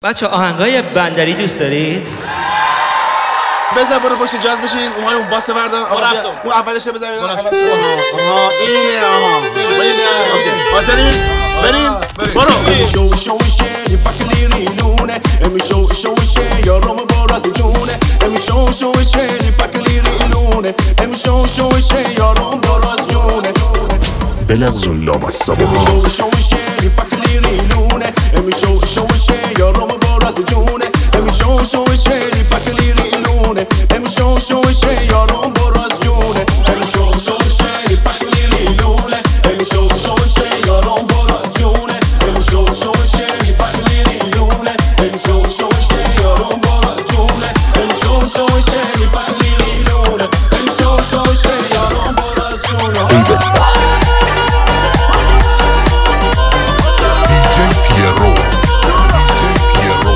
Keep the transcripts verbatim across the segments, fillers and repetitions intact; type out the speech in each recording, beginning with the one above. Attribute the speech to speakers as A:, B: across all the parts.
A: بچه آهنگای بندری دوست دارید؟
B: بزن برو پشت جاز بشین اومای اون باس بردار آقا بیا اون اولش بزن اون اولش آها اینه آها بازاریم بریم برو
C: شو شو شی پاکلی ریلونه امی شو شو شی یارم باراست جونه امی شو شو شی پاکلی ریلونه امی شو شو شی یارم باراست جونه
D: بلغز اللام الصباح
C: شو شو شی پاکلی ریلونه امی شو شو شی یارم باراست جونه امی شو شو شی پاکلی ریلونه امی شو شو شی یارم باراست جونه امی شو شو شی پاکلی ریلونه امی شو شو شی یارم باراست جونه امی شو شو شی پاکلی ریلونه امی شو شو شی یارم باراست جونه امی شو شو شی پاکلی ریلونه امی شو شو شی یارم باراست جونه
D: دیجی پیرو دیجی پیرو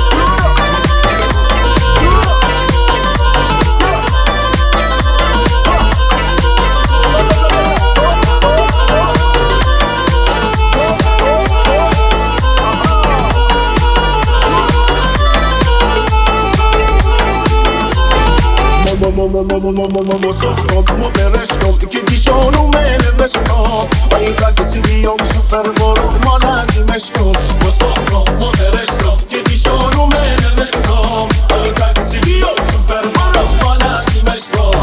C: Mosofkom, mobereshkom, ki dishonu mene veshkom Ai ka kisi biyom super moro manadi meshkom Mosofkom, mobereshkom, ki dishonu mene veshkom Ai ka kisi biyom super moro manadi meshkom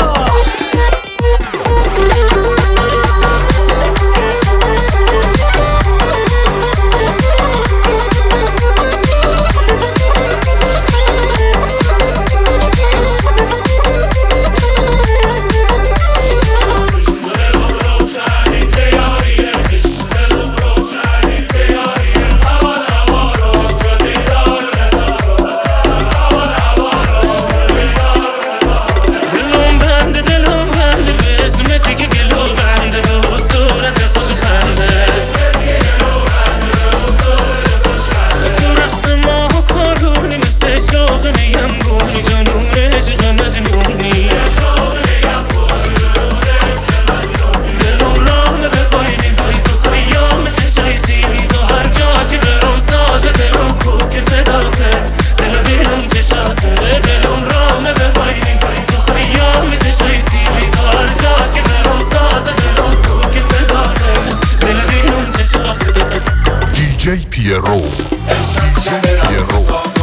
D: دیجی پیرو دیجی پیرو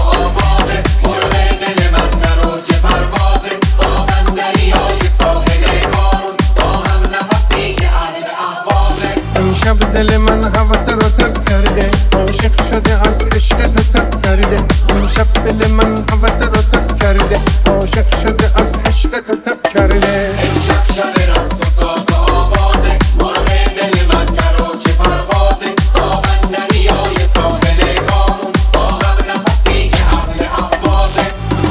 E: امشب دل من هوس رو ترک کرده عاشق شده از عشقت ترک کرده امشب دل من هوس رو ترک کرده عاشق شده از عشقت ترک کرده
C: امشب شب رقص و ساز و آوازه مرغ دل من درو چه پروازه با من دریای ساحل کامون با هم نفسی که حمل احوازه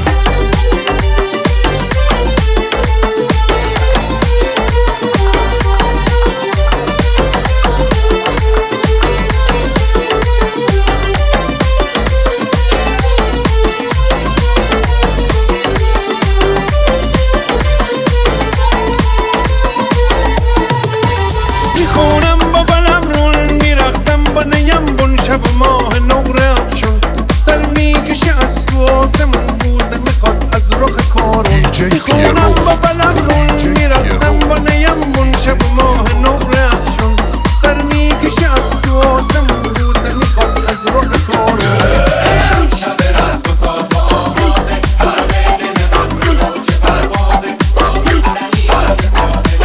E: میخونم با بلم رون میرقصم با نیم بون شب ماه نور افشون سر میکشه از تو آسمون بوزه میخواد از رخ کارون میخونم با بلم رون میرقصم با نیم بون شب ماه نور افشون سر میکشه از تو آسمون بوزه میخواد از رخ کارون
C: امشب شب رقص و ساز و آوازه مرغ دل من درو چه پروازه با من دریای ساحل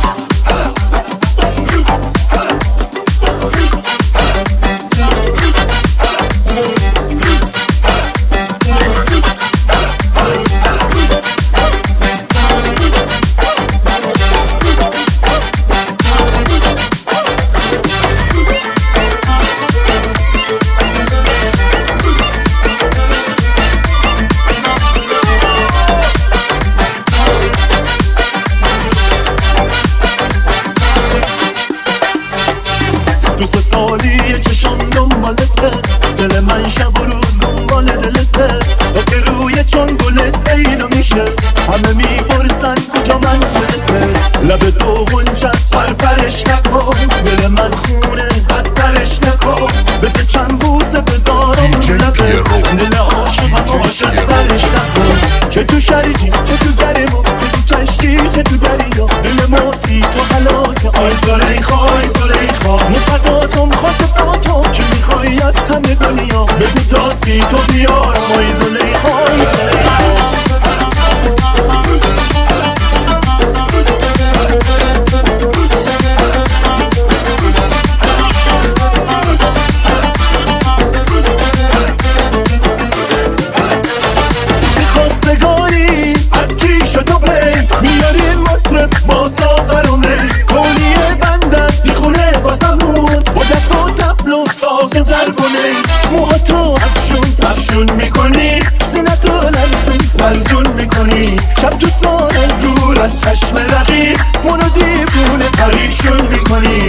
C: دوست سالی چشم دنبالته دل من شب و روز دنبال دلته با که روی چون گلت پیدا میشه همه میپرسن کجا منزلته لب تو غنچست فرفرش نکن دل من خونه بدترش نکن بذار چند بوسه بذارم رو لبه راستی تو بیار مای زلیخای زلیخا خواستگاری از کیش و دوبلی میاریم مطرب با ساقرونه کلیه بندت میخونه باسمون با دست و تبلو ساز زرگونه موها تو افشون افشون میکنی زینت و لرزون لرزون میکنی شب تو سانه دور از چشم رقیب منو دیوونه پریشون میکنی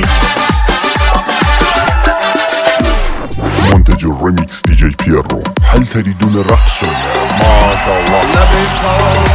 D: منتج الريميكس دي جي بيرو. هل تريدون رقص؟ ما شاء الله.